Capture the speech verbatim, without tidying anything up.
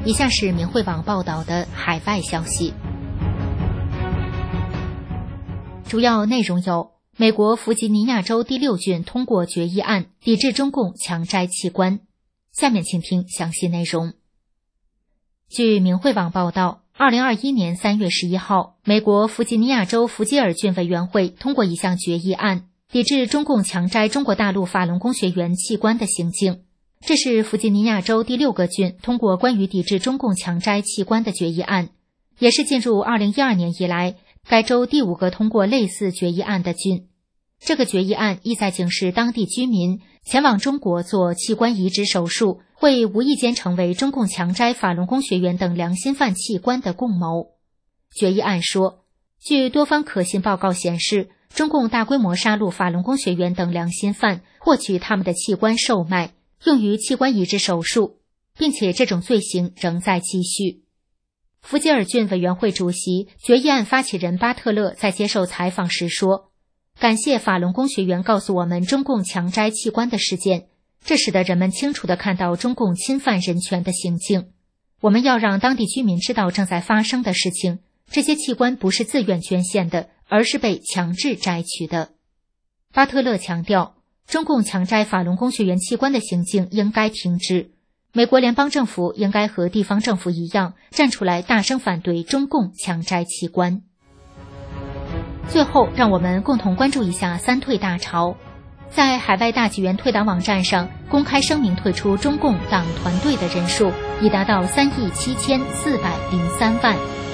以下是明慧网报道的海外消息，主要内容有：美国弗吉尼亚州第六郡通过决议案，抵制中共强摘器官。下面请听详细内容。据明慧网报道，二零二一年三月十一号，美国弗吉尼亚州弗吉尔郡委员会通过一项决议案，抵制中共强摘中国大陆法轮功学员器官的行径。这是弗吉尼亚州第六个郡通过关于抵制中共强摘器官的决议案，也是进入二零一二年以来该州第五个通过类似决议案的郡。这个决议案意在警示当地居民，前往中国做器官移植手术会无意间成为中共强摘法轮功学员等良心犯器官的共谋。决议案说，据多方可信报告显示，中共大规模杀戮法轮功学员等良心犯，获取他们的器官售卖，用于器官移植手术，并且这种罪行仍在继续。弗吉尔郡委员会主席、决议案发起人巴特勒在接受采访时说，感谢法轮功学员告诉我们中共强摘器官的事件，这使得人们清楚地看到中共侵犯人权的行径。我们要让当地居民知道正在发生的事情，这些器官不是自愿捐献的，而是被强制摘取的。巴特勒强调，中共强摘法轮功学员器官的行径应该停止，美国联邦政府应该和地方政府一样，站出来大声反对中共强摘器官。最后，让我们共同关注一下三退大潮。在海外大纪元退党网站上公开声明退出中共党团队的人数已达到三亿七千四百零三万。